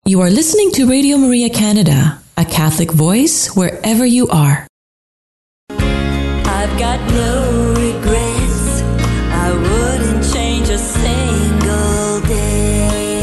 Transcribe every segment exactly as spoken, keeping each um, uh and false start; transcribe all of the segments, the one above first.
You are listening to Radio Maria Canada, a Catholic voice wherever you are. I've got no regrets. I wouldn't change a single day.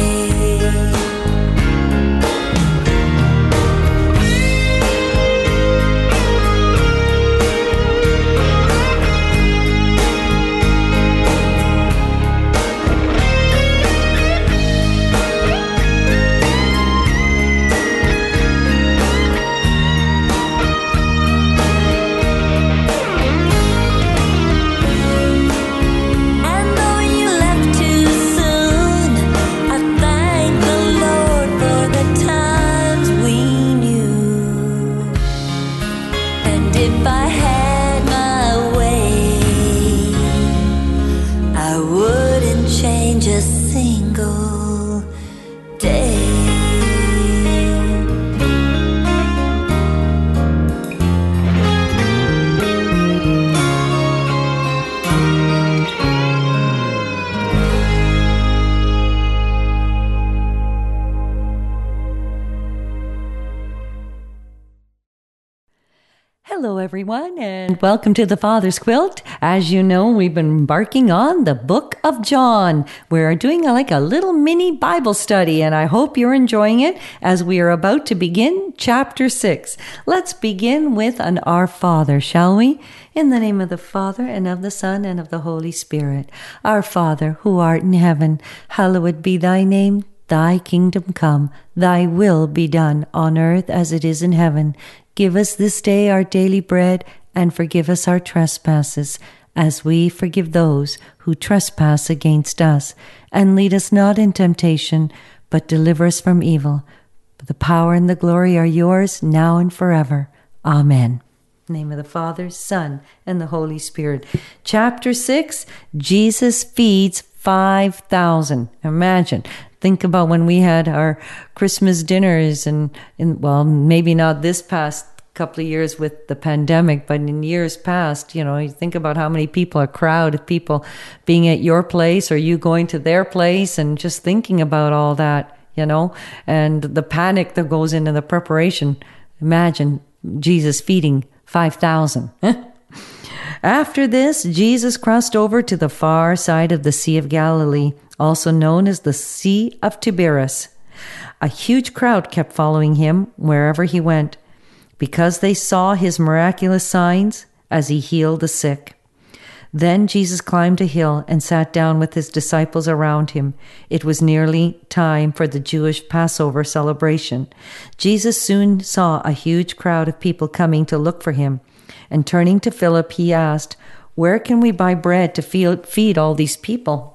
Hello, everyone, and welcome to the Father's Quilt. As you know, we've been embarking on the Book of John. We're doing a, like a little mini Bible study, and I hope you're enjoying it as we are about to begin chapter six. Let's begin with an Our Father, shall we? In the name of the Father, and of the Son, and of the Holy Spirit. Our Father, who art in heaven, hallowed be thy name. Thy kingdom come, thy will be done on earth as it is in heaven. Give us this day our daily bread, and forgive us our trespasses, as we forgive those who trespass against us. And lead us not in temptation, but deliver us from evil. For the power and the glory are yours, now and forever. Amen. In the name of the Father, Son, and the Holy Spirit. Chapter six, Jesus feeds five thousand. Imagine. Think about when we had our Christmas dinners and, in, well, maybe not this past couple of years with the pandemic, but in years past, you know, you think about how many people, a crowd of people being at your place or you going to their place and just thinking about all that, you know, and the panic that goes into the preparation. Imagine Jesus feeding five thousand. After this, Jesus crossed over to the far side of the Sea of Galilee, also known as the Sea of Tiberias. A huge crowd kept following him wherever he went, because they saw his miraculous signs as he healed the sick. Then Jesus climbed a hill and sat down with his disciples around him. It was nearly time for the Jewish Passover celebration. Jesus soon saw a huge crowd of people coming to look for him. And turning to Philip, he asked, "Where can we buy bread to feed all these people?"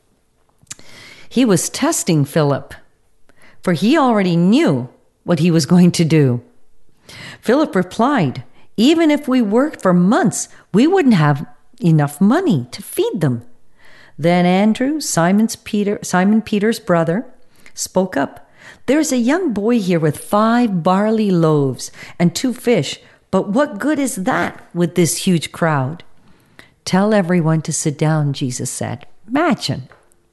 He was testing Philip, for he already knew what he was going to do. Philip replied, "Even if we worked for months, we wouldn't have enough money to feed them." Then Andrew, Simon's Peter, Simon Peter's brother, spoke up. "There's a young boy here with five barley loaves and two fish. But what good is that with this huge crowd?" "Tell everyone to sit down," Jesus said. Imagine.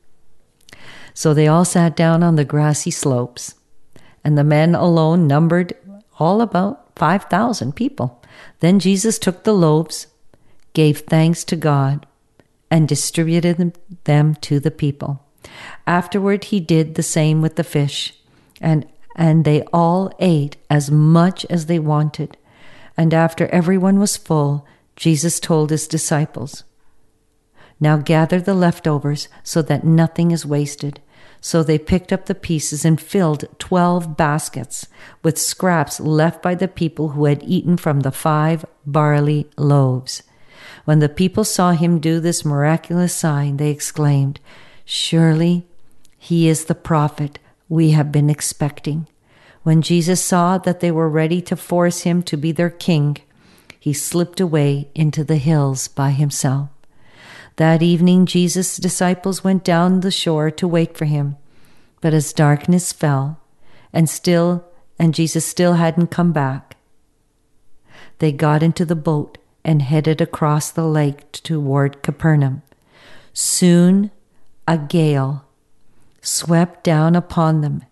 So they all sat down on the grassy slopes, and the men alone numbered all about five thousand people. Then Jesus took the loaves, gave thanks to God, and distributed them to the people. Afterward, he did the same with the fish, and, and they all ate as much as they wanted. And after everyone was full, Jesus told his disciples, "Now gather the leftovers so that nothing is wasted." So they picked up the pieces and filled twelve baskets with scraps left by the people who had eaten from the five barley loaves. When the people saw him do this miraculous sign, they exclaimed, "Surely he is the prophet we have been expecting." When Jesus saw that they were ready to force him to be their king, he slipped away into the hills by himself. That evening, Jesus' disciples went down the shore to wait for him. But as darkness fell, and still, and Jesus still hadn't come back, they got into the boat and headed across the lake toward Capernaum. Soon, a gale swept down upon them,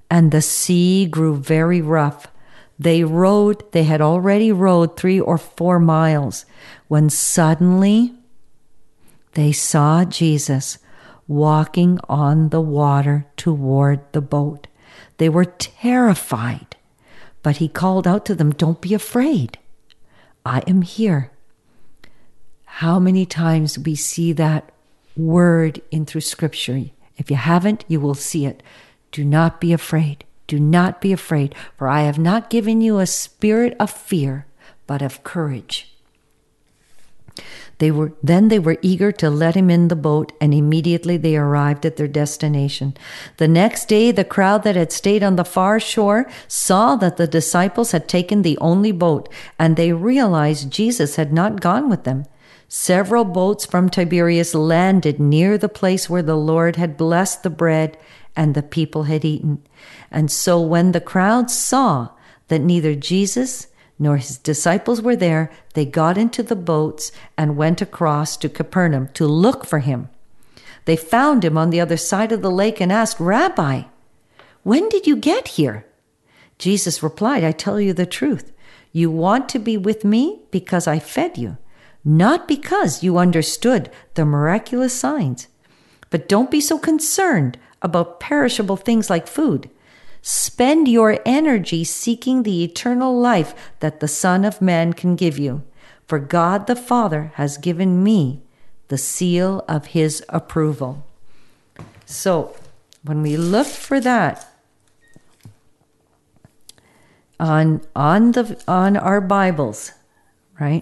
and the sea grew very rough. They rowed, they had already rowed three or four miles when suddenly they saw Jesus walking on the water toward the boat. They were terrified, but he called out to them, "Don't be afraid. I am here." How many times we see that word in through Scripture? If you haven't, you will see it. Do not be afraid. Do not be afraid, for I have not given you a spirit of fear, but of courage. They were then they were eager to let him in the boat, and immediately they arrived at their destination. The next day, the crowd that had stayed on the far shore saw that the disciples had taken the only boat, and they realized Jesus had not gone with them. Several boats from Tiberias landed near the place where the Lord had blessed the bread and the people had eaten. And so when the crowd saw that neither Jesus nor his disciples were there, they got into the boats and went across to Capernaum to look for him. They found him on the other side of the lake and asked, "Rabbi, when did you get here?" Jesus replied, "I tell you the truth. You want to be with me because I fed you, not because you understood the miraculous signs. But don't be so concerned about perishable things like food. Spend your energy seeking the eternal life that the Son of Man can give you. For God the Father has given me the seal of his approval." So when we look for that on, on, the, on our Bibles, right?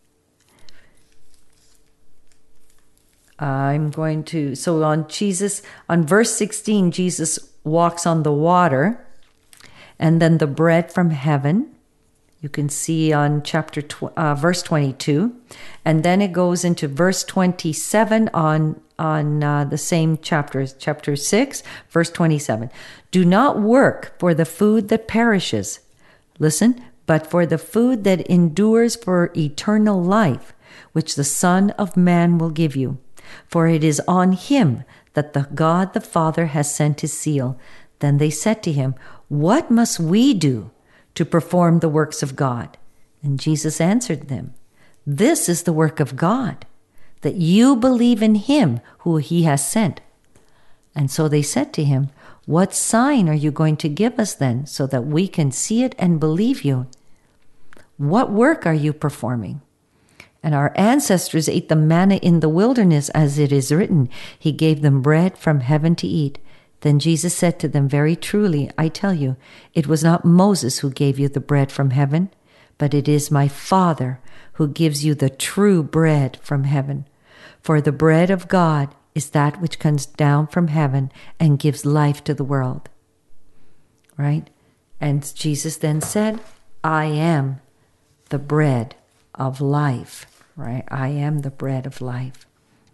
I'm going to, so on Jesus, on verse sixteen, Jesus walks on the water, and then the bread from heaven, you can see on chapter, tw- uh, verse twenty-two, and then it goes into verse twenty-seven on, on uh, the same chapter, chapter six, verse twenty-seven. "Do not work for the food that perishes," listen, "but for the food that endures for eternal life, which the Son of Man will give you. For it is on him that the God the Father has sent his seal." Then they said to him, "What must we do to perform the works of God?" And Jesus answered them, "This is the work of God, that you believe in him who he has sent." And so they said to him, "What sign are you going to give us then, so that we can see it and believe you? What work are you performing? And our ancestors ate the manna in the wilderness, as it is written, he gave them bread from heaven to eat." Then Jesus said to them, "Very truly, I tell you, it was not Moses who gave you the bread from heaven, but it is my Father who gives you the true bread from heaven. For the bread of God is that which comes down from heaven and gives life to the world." Right? And Jesus then said, "I am the bread of life." Right? I am the bread of life.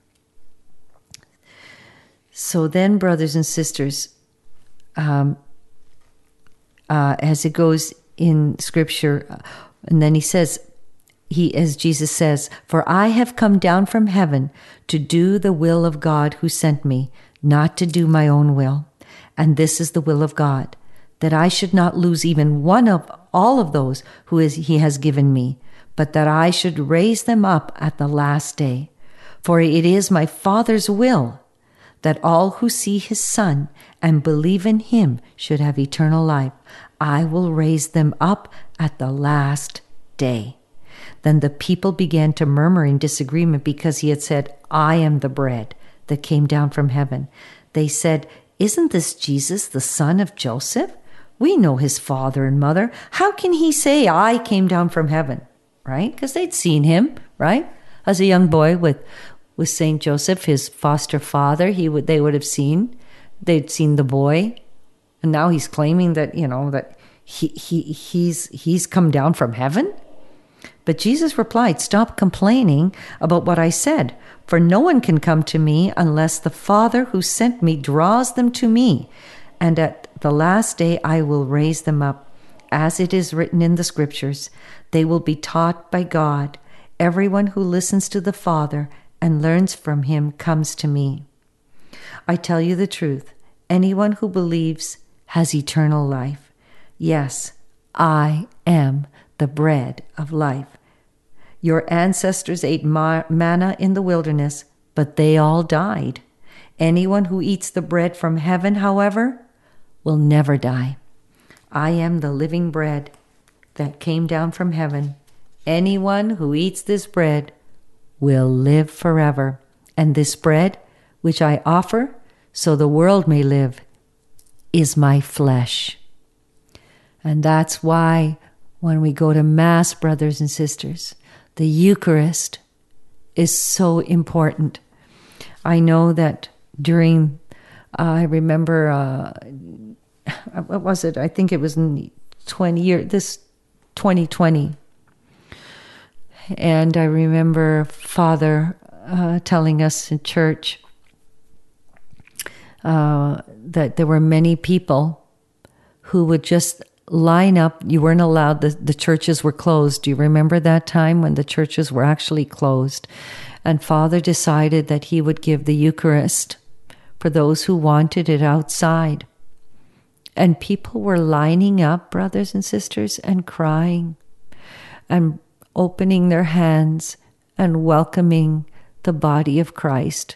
So then, brothers and sisters, um, uh, as it goes in Scripture, uh, and then he says, he, as Jesus says, "For I have come down from heaven to do the will of God who sent me, not to do my own will. And this is the will of God, that I should not lose even one of all of those who is, he has given me, but that I should raise them up at the last day. For it is my Father's will that all who see his Son and believe in him should have eternal life. I will raise them up at the last day." Then the people began to murmur in disagreement because he had said, "I am the bread that came down from heaven." They said, "Isn't this Jesus, the son of Joseph? We know his father and mother. How can he say, 'I came down from heaven'?" Right? Because they'd seen him, right? As a young boy with, with Saint Joseph, his foster father, he would they would have seen. They'd seen the boy. And now he's claiming that, you know, that he he he's he's come down from heaven. But Jesus replied, "Stop complaining about what I said, for no one can come to me unless the Father who sent me draws them to me. And at the last day I will raise them up. As it is written in the Scriptures, they will be taught by God. Everyone who listens to the Father and learns from him comes to me. I tell you the truth, anyone who believes has eternal life. Yes, I am the bread of life. Your ancestors ate ma- manna in the wilderness, but they all died. Anyone who eats the bread from heaven, however, will never die. I am the living bread that came down from heaven. Anyone who eats this bread will live forever. And this bread, which I offer so the world may live, is my flesh. And that's why when we go to Mass, brothers and sisters, the Eucharist is so important. I know that during, uh, I remember, uh, what was it? I think it was in twenty years, this twenty twenty. And I remember Father uh, telling us in church uh, that there were many people who would just line up. You weren't allowed, the, the churches were closed. Do you remember that time when the churches were actually closed? And Father decided that he would give the Eucharist for those who wanted it outside. And people were lining up, brothers and sisters, and crying and opening their hands and welcoming the body of Christ.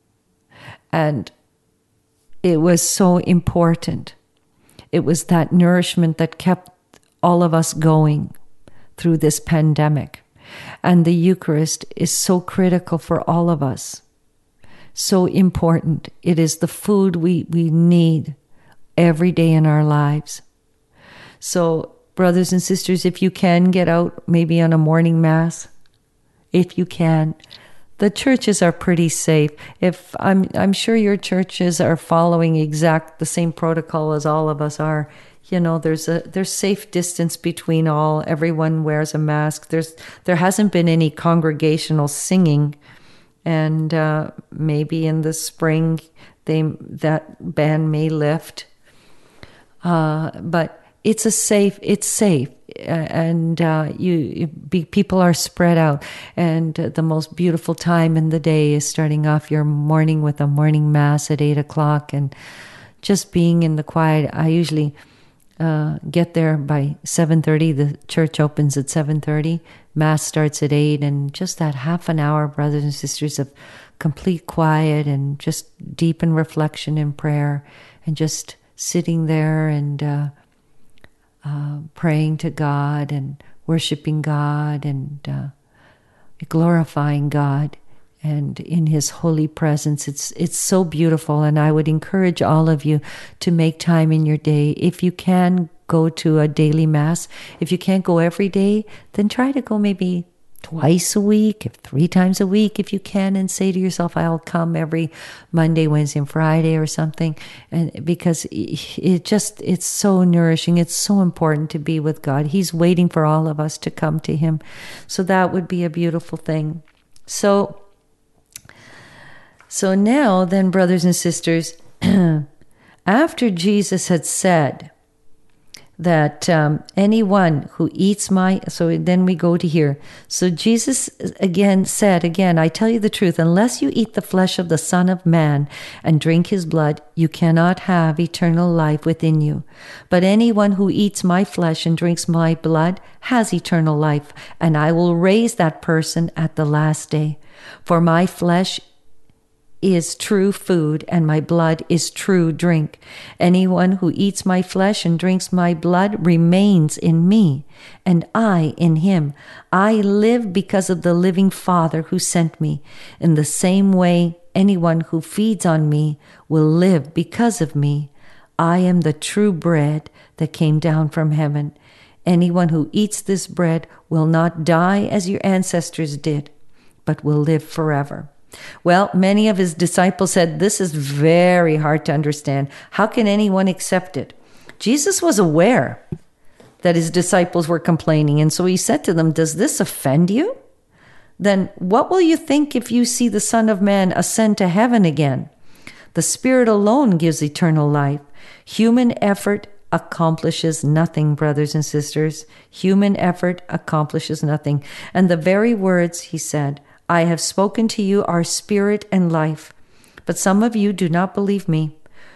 And it was so important. It was that nourishment that kept all of us going through this pandemic. And the Eucharist is so critical for all of us. So important. It is the food we, we need every day in our lives. So, brothers and sisters, if you can get out maybe on a morning Mass, if you can. The churches are pretty safe. If I'm I'm sure your churches are following exact the same protocol as all of us are. You know, there's a there's safe distance between all. Everyone wears a mask. There's there hasn't been any congregational singing, and uh, maybe in the spring they that ban may lift. Uh, but it's a safe. It's safe. And uh, you, be, people are spread out, and uh, the most beautiful time in the day is starting off your morning with a morning Mass at eight o'clock, and just being in the quiet. I usually uh, get there by seven thirty. The church opens at seven thirty. Mass starts at eight, and just that half an hour, brothers and sisters, of complete quiet and just deep in reflection and prayer, and just sitting there and. Uh, Uh, praying to God and worshiping God and uh, glorifying God and in His holy presence. It's it's so beautiful, and I would encourage all of you to make time in your day. If you can go to a daily Mass, if you can't go every day, then try to go maybe twice a week, if three times a week if you can, and say to yourself, I'll come every Monday, Wednesday, and Friday or something. And because it just, it's so nourishing. It's so important to be with God. He's waiting for all of us to come to Him. So that would be a beautiful thing. So, so now then, brothers and sisters, after Jesus had said that um, anyone who eats my, so then we go to here. So Jesus again said, again, I tell you the truth, unless you eat the flesh of the Son of Man and drink His blood, you cannot have eternal life within you. But anyone who eats my flesh and drinks my blood has eternal life, and I will raise that person at the last day. For my flesh is true food, and my blood is true drink. Anyone who eats my flesh and drinks my blood remains in me, and I in him. I live because of the living Father who sent me. In the same way, anyone who feeds on me will live because of me. I am the true bread that came down from heaven. Anyone who eats this bread will not die as your ancestors did, but will live forever. Well, many of His disciples said, this is very hard to understand. How can anyone accept it? Jesus was aware that His disciples were complaining, and so He said to them, does this offend you? Then what will you think if you see the Son of Man ascend to heaven again? The Spirit alone gives eternal life. Human effort accomplishes nothing, brothers and sisters. Human effort accomplishes nothing. And the very words He said, I have spoken to you are spirit and life. But some of you do not believe me.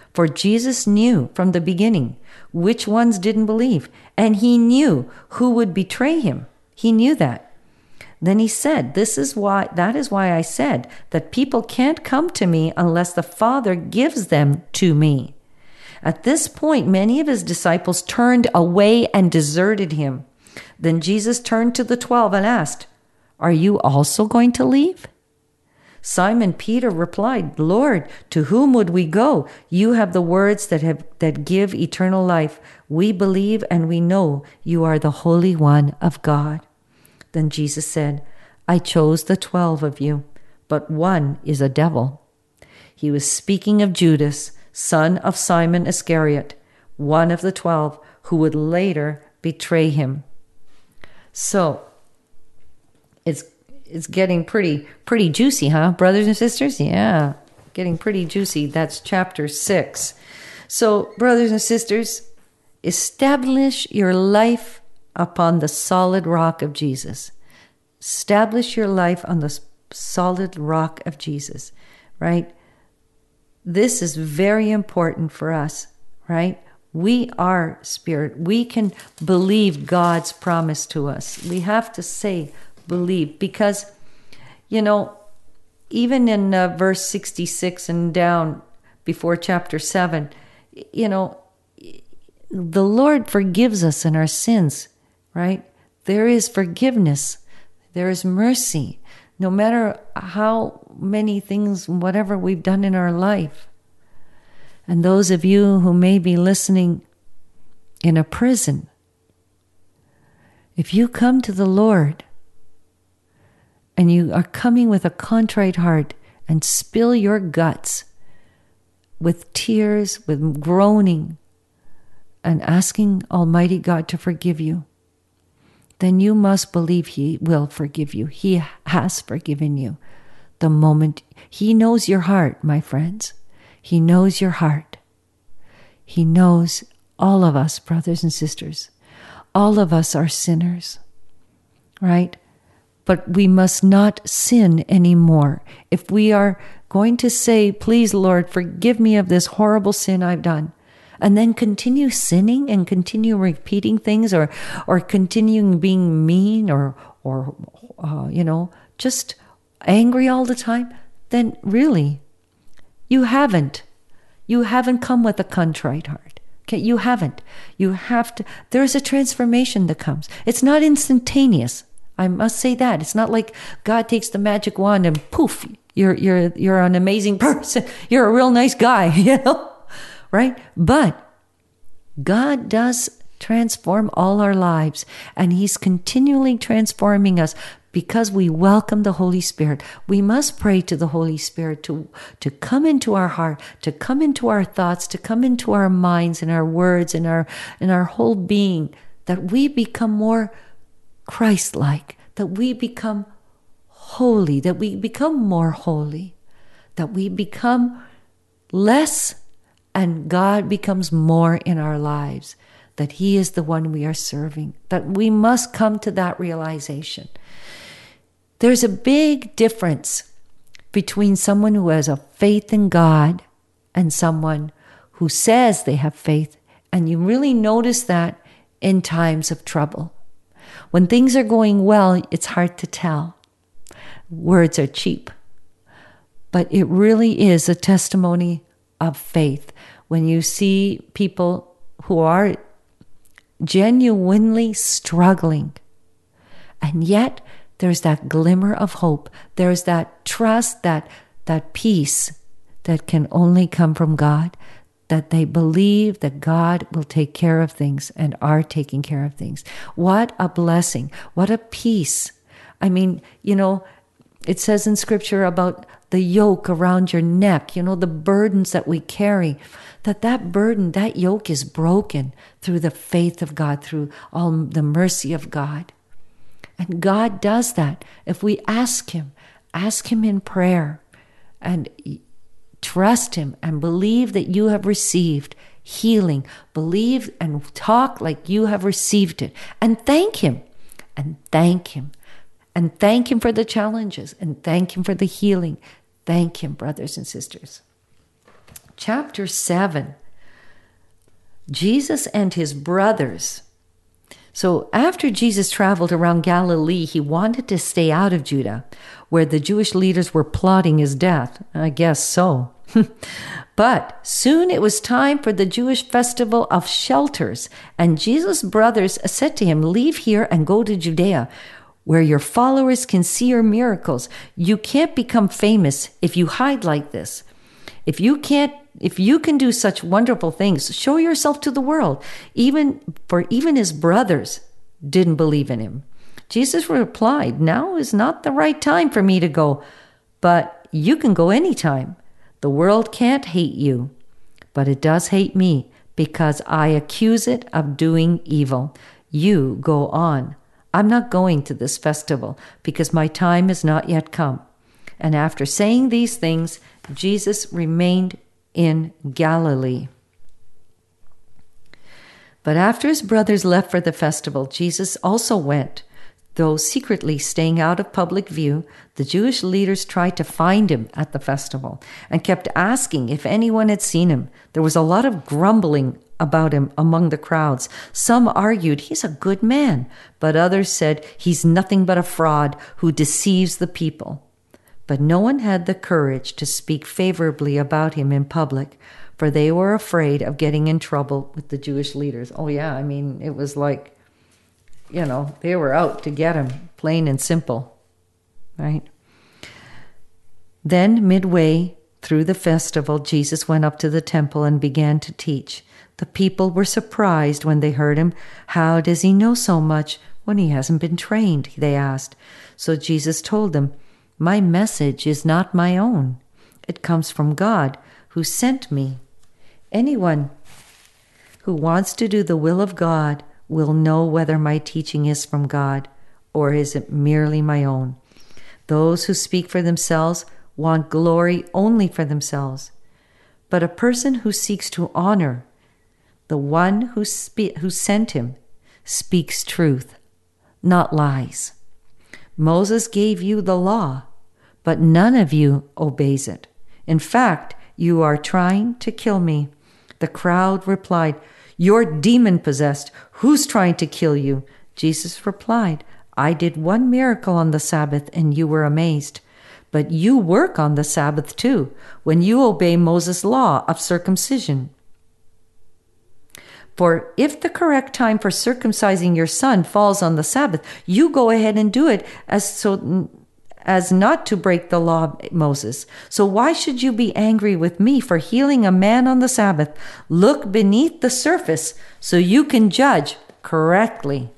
For Jesus knew from the beginning which ones didn't believe, and he knew who would betray him. He knew that. Then he said, this is why, that is why I said that people can't come to me unless the Father gives them to me. At this point, many of his disciples turned away and deserted him. Then Jesus turned to the twelve and asked, are you also going to leave? Simon Peter replied, Lord, to whom would we go? You have the words that have that give eternal life. We believe and we know you are the Holy One of God. Then Jesus said, I chose the twelve of you, but one is a devil. He was speaking of Judas, son of Simon Iscariot, one of the twelve, who would later betray him. So, it's It's getting pretty, pretty juicy, huh, brothers and sisters? Yeah, getting pretty juicy. That's chapter six. So, brothers and sisters, establish your life upon the solid rock of Jesus. Establish your life on the solid rock of Jesus, right? This is very important for us, right? We are spirit. We can believe God's promise to us. We have to say, believe, because, you know, even in uh, verse sixty-six and down before chapter seven, you know, the Lord forgives us in our sins, right? There is forgiveness. There is mercy. No matter how many things, whatever we've done in our life. And those of you who may be listening in a prison, if you come to the Lord and you are coming with a contrite heart and spill your guts with tears, with groaning, and asking Almighty God to forgive you, then you must believe He will forgive you. He has forgiven you the moment. He knows your heart, my friends. He knows your heart. He knows all of us, brothers and sisters. All of us are sinners, right? But we must not sin anymore. If we are going to say, please, Lord, forgive me of this horrible sin I've done, and then continue sinning and continue repeating things, or or continuing being mean, or, or uh, you know, just angry all the time, then really, you haven't. You haven't come with a contrite heart. Okay, you haven't. You have to. There's a transformation that comes. It's not instantaneous. I must say that. It's not like God takes the magic wand and poof, you're you're you're an amazing person. You're a real nice guy, you know? Right? But God does transform all our lives, and He's continually transforming us because we welcome the Holy Spirit. We must pray to the Holy Spirit to, to come into our heart, to come into our thoughts, to come into our minds and our words and our and our whole being, that we become more Christ-like, that we become holy, that we become more holy, that we become less and God becomes more in our lives, that He is the one we are serving, that we must come to that realization. There's a big difference between someone who has a faith in God and someone who says they have faith, and you really notice that in times of trouble. When things are going well, it's hard to tell. Words are cheap. But it really is a testimony of faith when you see people who are genuinely struggling, and yet there's that glimmer of hope. There's that trust, that that peace that can only come from God, that they believe that God will take care of things and are taking care of things. What a blessing. What a peace. I mean, you know, it says in Scripture about the yoke around your neck, you know, the burdens that we carry, that that burden, that yoke is broken through the faith of God, through all the mercy of God. And God does that if we ask Him, ask Him in prayer, and trust Him and believe that you have received healing. Believe and talk like you have received it. And thank Him. And thank Him. And thank Him for the challenges. And thank Him for the healing. Thank Him, brothers and sisters. chapter seven. Jesus and his brothers. So after Jesus traveled around Galilee, he wanted to stay out of Judah, where the Jewish leaders were plotting his death. I guess so. But soon it was time for the Jewish festival of shelters, and Jesus' brothers said to him, "Leave here and go to Judea, where your followers can see your miracles. You can't become famous if you hide like this. If you can't, if you can do such wonderful things, show yourself to the world." Even for even his brothers didn't believe in him. Jesus replied, "Now is not the right time for me to go, but you can go anytime. The world can't hate you, but it does hate me because I accuse it of doing evil. You go on. I'm not going to this festival because my time has not yet come." And after saying these things, Jesus remained in Galilee. But after his brothers left for the festival, Jesus also went. Though secretly staying out of public view, the Jewish leaders tried to find him at the festival and kept asking if anyone had seen him. There was a lot of grumbling about him among the crowds. Some argued he's a good man, but others said he's nothing but a fraud who deceives the people. But no one had the courage to speak favorably about him in public, for they were afraid of getting in trouble with the Jewish leaders. Oh yeah, I mean, it was like, you know, they were out to get him, plain and simple, right? Then, midway through the festival, Jesus went up to the temple and began to teach. The people were surprised when they heard him. "How does he know so much when he hasn't been trained?" they asked. So Jesus told them, "My message is not my own. It comes from God, who sent me. Anyone who wants to do the will of God will know whether my teaching is from God or is it merely my own. Those who speak for themselves want glory only for themselves. But a person who seeks to honor the one who, spe- who sent him speaks truth, not lies. Moses gave you the law, but none of you obeys it. In fact, you are trying to kill me." The crowd replied, "You're demon-possessed. Who's trying to kill you?" Jesus replied, "I did one miracle on the Sabbath and you were amazed. But you work on the Sabbath too, when you obey Moses' law of circumcision. For if the correct time for circumcising your son falls on the Sabbath, you go ahead and do it as so as not to break the law of Moses. So why should you be angry with me for healing a man on the Sabbath? Look beneath the surface so you can judge correctly."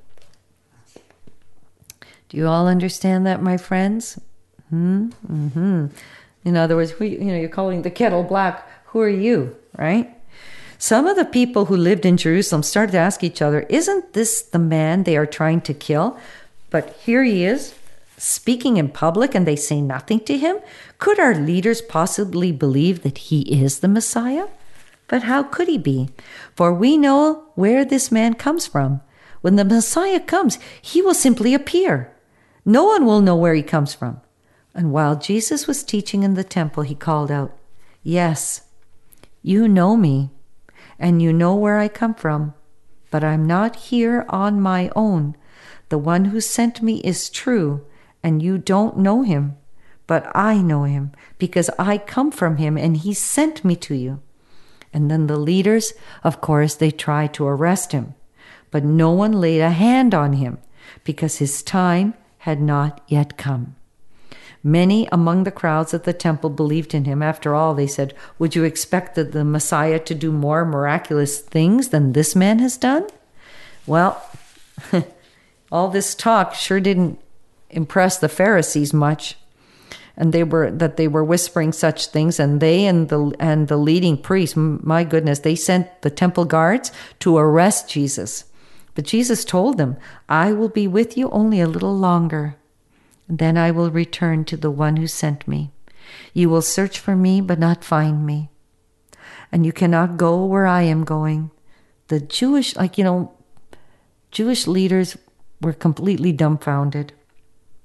Do you all understand that, my friends? Hmm? Mm-hmm. In other words, who, you know, you're calling the kettle black. Who are you, right? Some of the people who lived in Jerusalem started to ask each other, "Isn't this the man they are trying to kill? But here he is, speaking in public, and they say nothing to him. Could our leaders possibly believe that he is the Messiah? But how could he be? For we know where this man comes from. When the Messiah comes, he will simply appear. No one will know where he comes from." And while Jesus was teaching in the temple, he called out, "Yes, you know me, and you know where I come from, but I'm not here on my own. The one who sent me is true, and you don't know him, but I know him, because I come from him, and he sent me to you." And then the leaders, of course, they tried to arrest him, but no one laid a hand on him, because his time had not yet come. Many among the crowds at the temple believed in him. After all, they said, "Would you expect that the Messiah to do more miraculous things than this man has done?" Well, all this talk sure didn't impress the Pharisees much, and they were that they were whispering such things, and they and the and the leading priests, my goodness, they sent the temple guards to arrest Jesus. But Jesus told them, "I will be with you only a little longer. Then I will return to the one who sent me. You will search for me, but not find me. And you cannot go where I am going." The Jewish, like, you know, Jewish leaders were completely dumbfounded.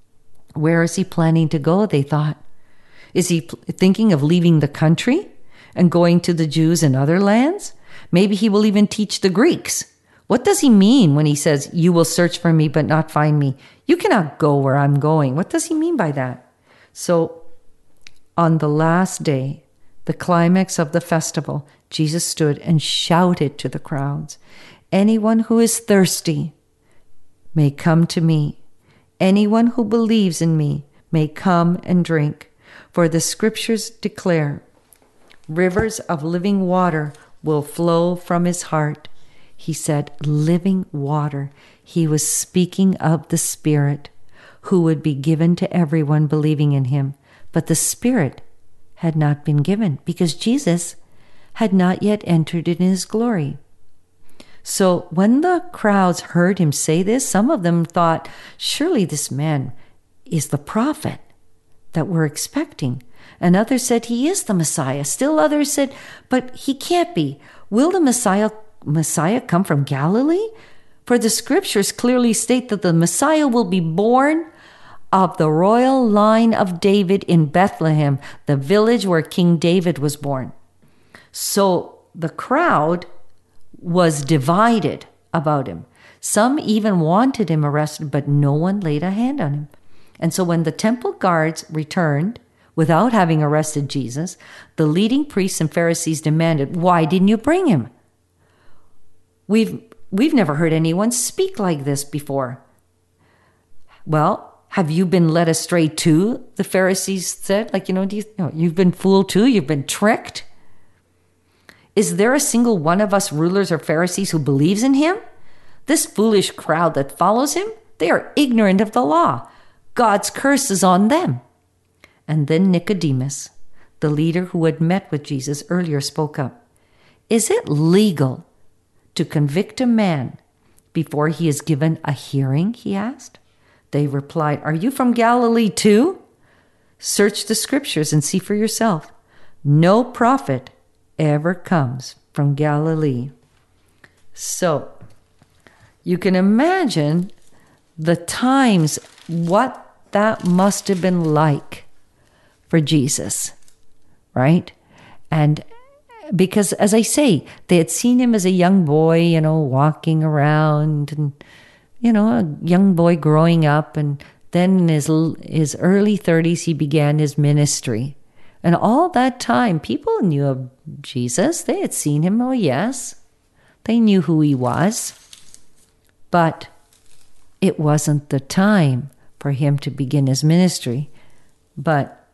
Where is he planning to go, they thought. Is he pl- thinking of leaving the country and going to the Jews in other lands? Maybe he will even teach the Greeks. What does he mean when he says, you will search for me but not find me? You cannot go where I'm going. What does he mean by that? So on the last day, the climax of the festival, Jesus stood and shouted to the crowds, anyone who is thirsty may come to me. Anyone who believes in me may come and drink. For the scriptures declare, rivers of living water will flow from his heart. He said, living water. He was speaking of the Spirit who would be given to everyone believing in him. But the Spirit had not been given because Jesus had not yet entered in his glory. So when the crowds heard him say this, some of them thought, surely this man is the prophet that we're expecting. And others said, he is the Messiah. Still others said, but he can't be. Will the Messiah Messiah come from Galilee? For the scriptures clearly state that the Messiah will be born of the royal line of David in Bethlehem, the village where King David was born. So the crowd was divided about him. Some even wanted him arrested, but no one laid a hand on him. And so when the temple guards returned without having arrested Jesus, the leading priests and Pharisees demanded, why didn't you bring him? We've we've never heard anyone speak like this before. Well, have you been led astray too? The Pharisees said, like, you know, do you, you know, you've been fooled too? You've been tricked? Is there a single one of us rulers or Pharisees who believes in him? This foolish crowd that follows him, they are ignorant of the law. God's curse is on them. And then Nicodemus, the leader who had met with Jesus earlier, spoke up. Is it legal to convict a man before he is given a hearing? He asked. They replied, are you from Galilee too? Search the scriptures and see for yourself. No prophet ever comes from Galilee. So you can imagine the times, what that must have been like for Jesus, right? And because, as I say, they had seen him as a young boy, you know, walking around and, you know, a young boy growing up. And then in his, his early thirties, he began his ministry. And all that time, people knew of Jesus. They had seen him. Oh, yes. They knew who he was. But it wasn't the time for him to begin his ministry. But,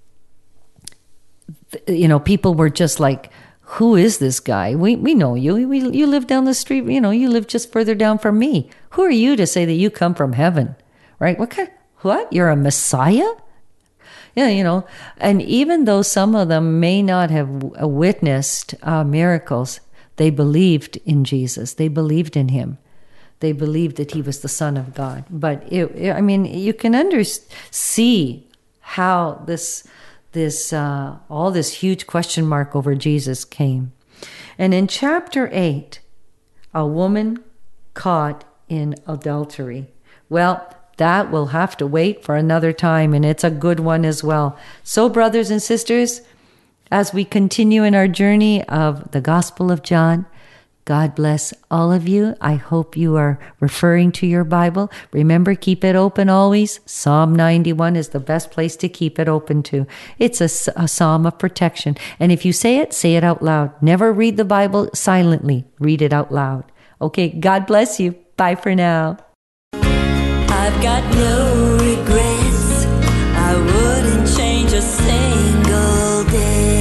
you know, people were just like, who is this guy? We we know you. We, you live down the street. You know, you live just further down from me. Who are you to say that you come from heaven? Right? What kind? What? You're a Messiah? Yeah, you know. And even though some of them may not have witnessed uh, miracles, they believed in Jesus. They believed in him. They believed that he was the Son of God. But it, it, I mean, you can under see how this. This uh, all this huge question mark over Jesus came. And in chapter eight, a woman caught in adultery. Well, that will have to wait for another time, and it's a good one as well. So, brothers and sisters, as we continue in our journey of the Gospel of John, God bless all of you. I hope you are referring to your Bible. Remember, keep it open always. Psalm ninety-one is the best place to keep it open to. It's a, a psalm of protection. And if you say it, say it out loud. Never read the Bible silently. Read it out loud. Okay, God bless you. Bye for now. I've got no regrets. I wouldn't change a single day.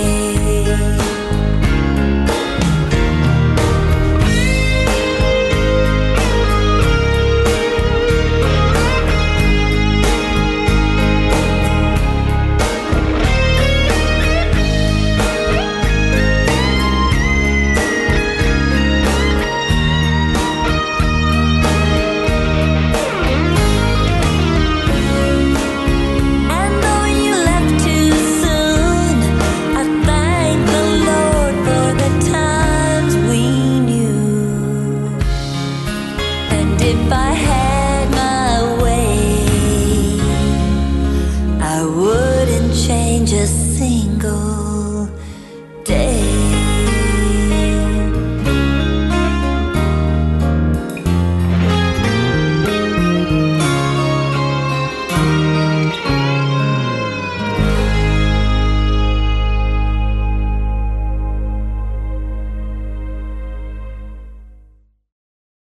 If I had my way, I wouldn't change a thing.